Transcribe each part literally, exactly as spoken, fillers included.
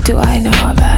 do I know about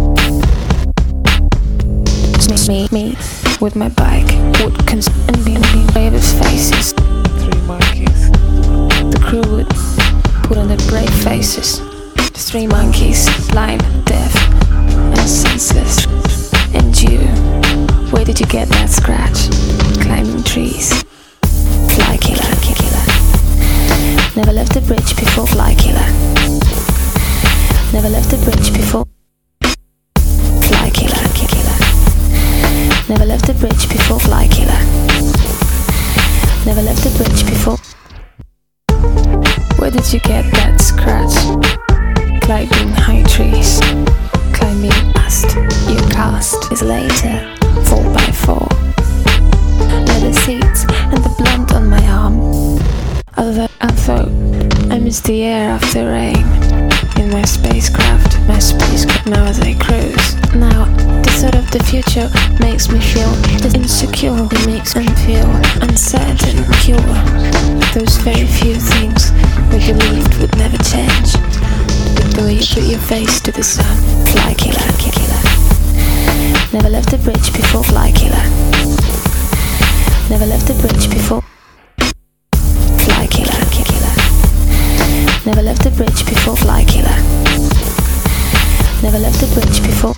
me, me, with my bike, would constantly be in neighbors' faces. Three monkeys. The crew would put on their brave faces. The three monkeys, blind, deaf, and senseless. And you, where did you get that scratch? Climbing trees. Fly killer, killer. Never left the bridge before, fly killer. Never left the bridge before. Fly killer, killer. Never left the bridge before, fly killer. Never left the bridge before. Where did you get that scratch? Climbing high trees. Climbing past. Your cast is later, four by four. Leather seats and the blunt on my arm. Although I thought I missed the air after rain. In my spacecraft, my spacecraft now as I cruise. Now, the thought of the future makes me feel insecure. It makes me feel uncertain, pure. Those very few things we believed would never change. The way you put your face to the sun, fly killer, killer. Never left the bridge before, fly killer. Never left the bridge before. Fly killer, killer. Never left the bridge before, fly killer. Never left the bridge before.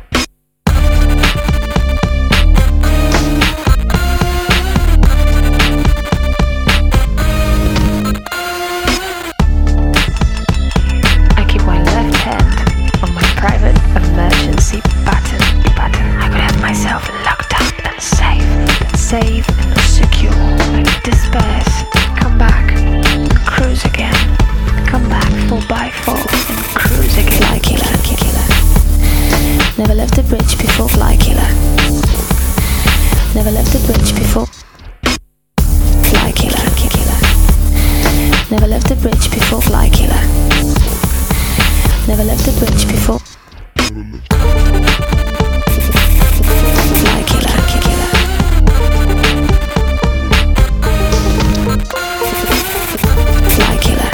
I keep my left hand on my private emergency button. Button. I could have myself locked up and safe, and safe and secure. Like disperse, come back, and cruise again. Come back four by four and cruise again. Fly killer, killer. Never left the bridge before, fly killer. Never left the bridge before. Fly killer, killer. Never left the bridge before, fly killer. Never left the bridge before. Fly killer, killer. Fly killer.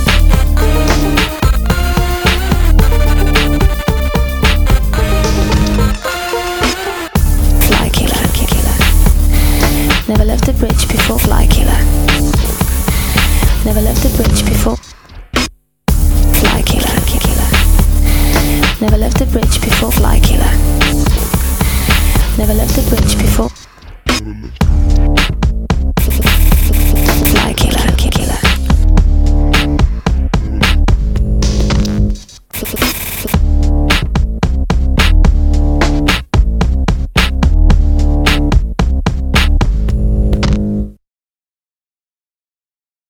Never left the bridge before, fly killer. Never left the bridge before. Fly killer, killer. Never left the bridge before, fly killer. Never left the bridge before.